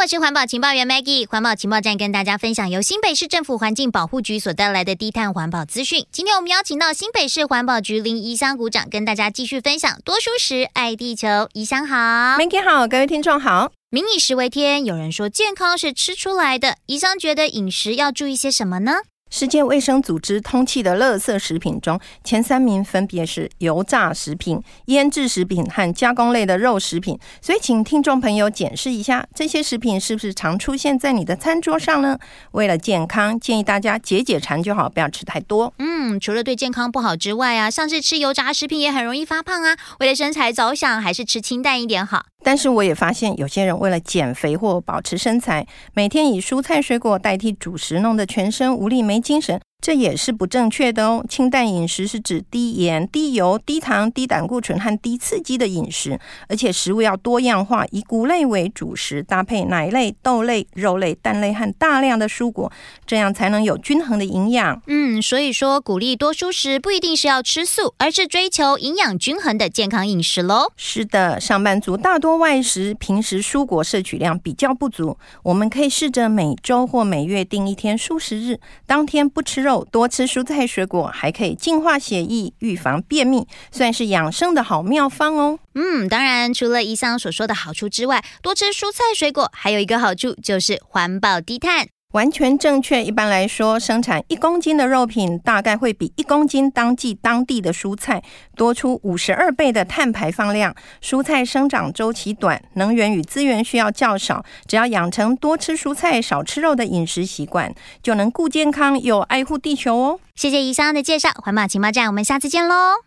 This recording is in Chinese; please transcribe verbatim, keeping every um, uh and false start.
我是环保情报员 Maggie， 环保情报站跟大家分享由新北市政府环境保护局所带来的低碳环保资讯。今天我们邀请到新北市环保局林宜香股长跟大家继续分享多蔬食爱地球。宜香好。 Maggie 好，各位听众好。 民以食为天，有人说健康是吃出来的，宜香觉得饮食要注意些什么呢？ 世界卫生组织通缉的垃圾食品中，前三名分别是油炸食品、腌制食品和加工类的肉食品。所以请听众朋友检视一下，这些食品是不是常出现在你的餐桌上呢？为了健康，建议大家解解馋就好，不要吃太多。 嗯，除了对健康不好之外啊，像是吃油炸食品也很容易发胖啊。为了身材着想，还是吃清淡一点好。 但是我也发现有些人为了减肥或保持身材，每天以蔬菜水果代替主食，弄得全身无力没精神，这也是不正确的哦。清淡饮食是指低盐、低油、低糖、低胆固醇和低刺激的饮食，而且食物要多样化，以谷类为主食，搭配奶类、豆类、肉类、蛋类和大量的蔬果，这样才能有均衡的营养。 嗯，所以说鼓励多蔬食不一定是要吃素，而是追求营养均衡的健康饮食咯。 是的，上班族大多外食，平时蔬果摄取量比较不足，我们可以试着每周或每月定一天蔬食日，当天不吃肉，多吃蔬菜水果，还可以净化血液，预防便秘，算是养生的好妙方哦。 嗯，当然除了宜香所说的好处之外，多吃蔬菜水果还有一个好处，就是环保低碳。 完全正确。一般来说，生产一公斤的肉品大概会比一公斤当季当地的蔬菜多出五十二倍的碳排放量。蔬菜生长周期短，能源与资源需要较少，只要养成多吃蔬菜少吃肉的饮食习惯，就能顾健康又爱护地球哦。 谢谢宜香的介绍，环保情报站我们下次见咯。